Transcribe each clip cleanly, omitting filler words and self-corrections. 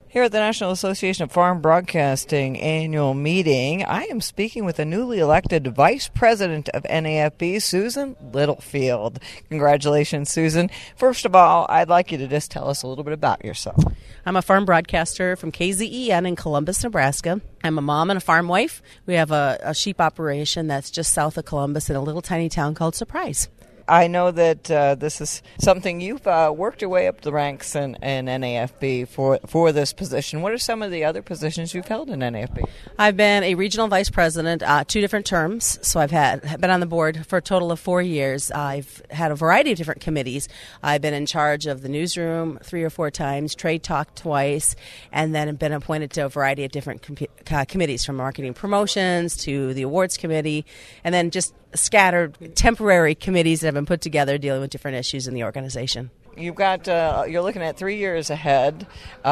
Here at the National Association of Farm Broadcasting annual meeting, I am speaking with the newly elected Vice President of NAFB, Susan Littlefield. Congratulations, Susan. First of all, I'd like you to just tell us a little bit about yourself. I'm a farm broadcaster from KZEN in Columbus, Nebraska. I'm a mom and a farm wife. We have a sheep operation that's just south of Columbus in a little tiny town called Surprise. I know that this is something you've worked your way up the ranks in NAFB for this position. What are some of the other positions you've held in NAFB? I've been a regional vice president 2 different terms, so I've been on the board for a total of 4 years. I've had a variety of different committees. I've been in charge of the newsroom 3 or 4 times, Trade Talk twice, and then been appointed to a variety of different committees, from marketing promotions to the awards committee, and then just scattered temporary committees that have been put together dealing with different issues in the organization. You've got, you're looking at 3 years ahead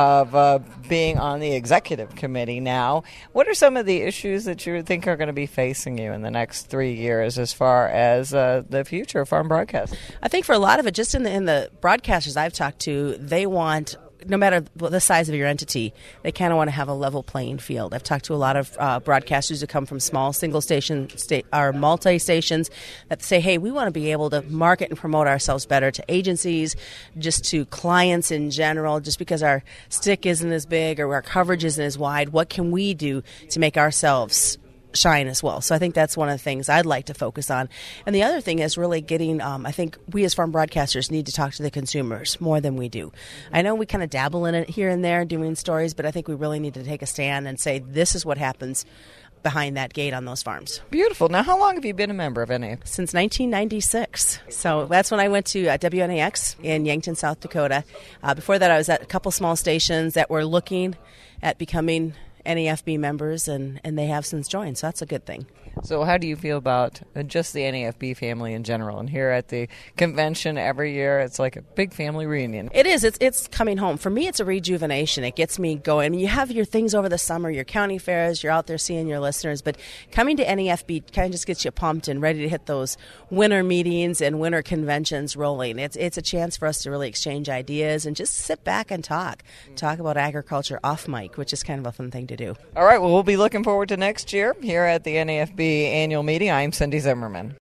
of being on the executive committee now. What are some of the issues that you think are going to be facing you in the next 3 years as far as the future of farm broadcasting? I think for a lot of it, just in the broadcasters I've talked to, they want, no matter the size of your entity, they kind of want to have a level playing field. I've talked to a lot of broadcasters who come from small single-station or multi-stations that say, hey, we want to be able to market and promote ourselves better to agencies, just to clients in general, just because our stick isn't as big or our coverage isn't as wide. What can we do to make ourselves shine as well? So I think that's one of the things I'd like to focus on. And the other thing is really getting, I think we as farm broadcasters need to talk to the consumers more than we do. I know we kind of dabble in it here and there doing stories, but I think we really need to take a stand and say this is what happens behind that gate on those farms. Beautiful. Now, how long have you been a member of NAFB? Since 1996. So that's when I went to WNAX in Yankton, South Dakota. Before that, I was at a couple small stations that were looking at becoming NAFB members, and they have since joined, so that's a good thing. So how do you feel about just the NAFB family in general? And here at the convention every year, it's like a big family reunion. It is. It's coming home. For me, it's a rejuvenation. It gets me going. I mean, you have your things over the summer, your county fairs, you're out there seeing your listeners, but coming to NAFB kind of just gets you pumped and ready to hit those winter meetings and winter conventions rolling. It's a chance for us to really exchange ideas and just sit back and talk about agriculture off mic, which is kind of a fun thing to do. All right, well, we'll be looking forward to next year here at the NAFB annual meeting. I'm Cindy Zimmerman.